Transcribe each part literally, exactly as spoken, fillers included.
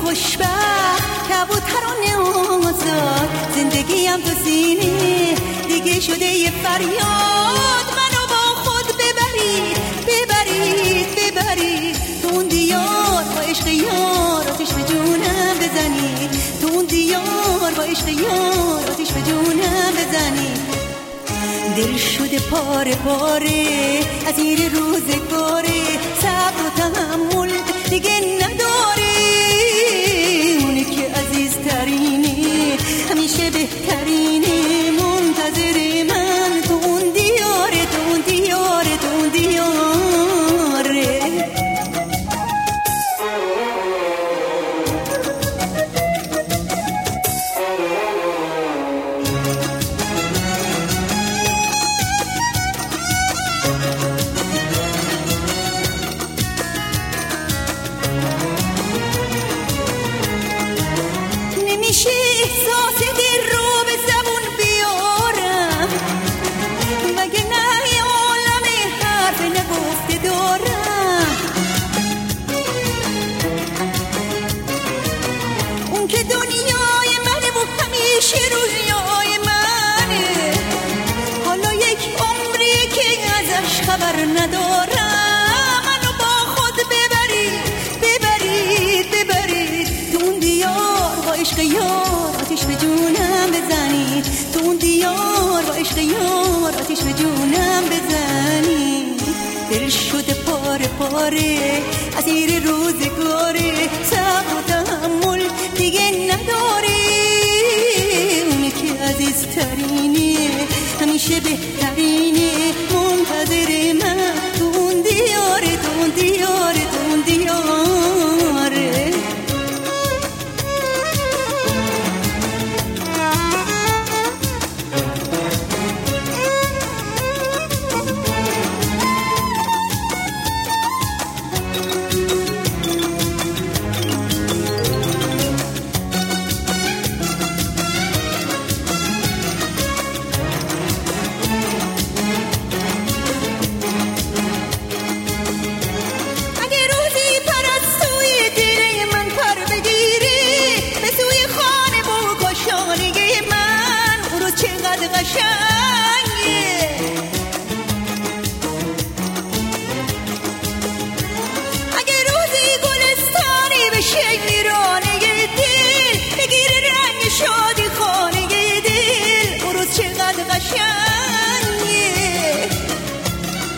خوشبخت کبوتران آزاد زندگیم تو سینه دیگه شده یه فریاد منو با خود ببرید ببرید ببرید تو اون دیار با عشق یار آتیش به جونم بزنید تو اون دیار با عشق یار آتیش به جونم بزنید دل شده پاره پاره از این روزگاره صبر و تحمل دیگه نداره اونی که عزیزترینه همیشه بهترینه منتظر من تو اون دیاره تو اون دیاره تو اون دیاره نمیشه احساس دل رو به زبون بیارم مگه نه یه عالم حرف نگفته دارم اون که دنیای منه و همیشه رویای منه حالا یک عمریه که ازش خبر ندارم منو با خود ببرید ببرید ببرید تو اون دیار با عشق یار آتیش به جونم بزنید تو اون دیار با عشق یار آتیش به جونم بزنید دل شده پاره پاره از این روزگاره صبر و تحمل دیگه نداره اونی که عزیزترینه همیشه بهترینه منتظر من تو اون دیاره تو اون دیاره تو اون دیاره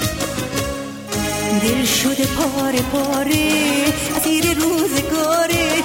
دل شده پاره پاره از این روزگاره